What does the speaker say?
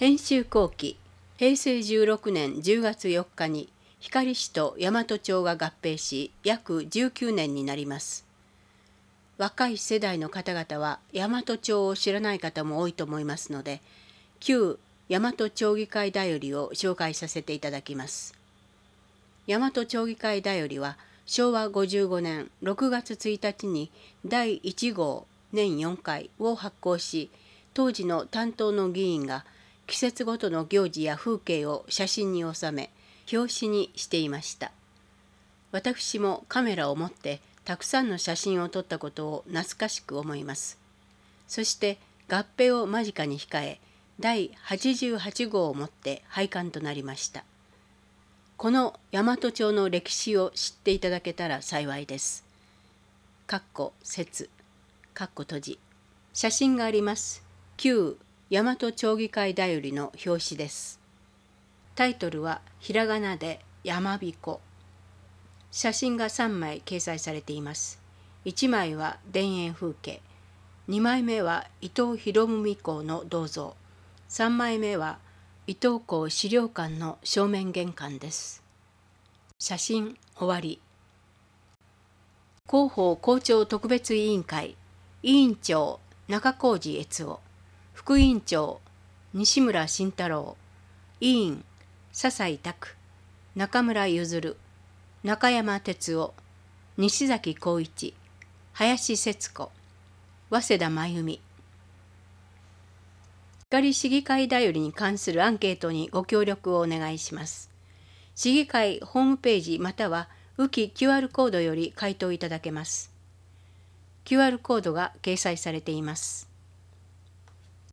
編集後期、平成16年10月4日に光市と大和町が合併し約19年になります。若い世代の方々は大和町を知らない方も多いと思いますので、旧大和町議会だよりを紹介させていただきます。大和町議会だよりは昭和55年6月1日に第1号年4回を発行し、当時の担当の議員が季節ごとの行事や風景を写真に収め、表紙にしていました。私もカメラを持ってたくさんの写真を撮ったことを懐かしく思います。そして合併を間近に控え、第88号をもって廃刊となりました。この大和町の歴史を知っていただけたら幸いです。説閉じ。写真があります。旧大和町議会だよりの表紙です。タイトルはひらがなで山彦。写真が3枚掲載されています。1枚は田園風景、2枚目は伊藤博文公の銅像、3枚目は伊東港資料館の正面玄関です。写真終わり。広報校長特別委員会委員長中小路悦夫、副委員長西村慎太郎、委員笹井拓、中村譲、中山哲夫、西崎浩一、林節子、早稲田真由美。光市議会だよりに関するアンケートにご協力をお願いします。市議会ホームページまたは浮き QR コードより回答いただけます。QR コードが掲載されています。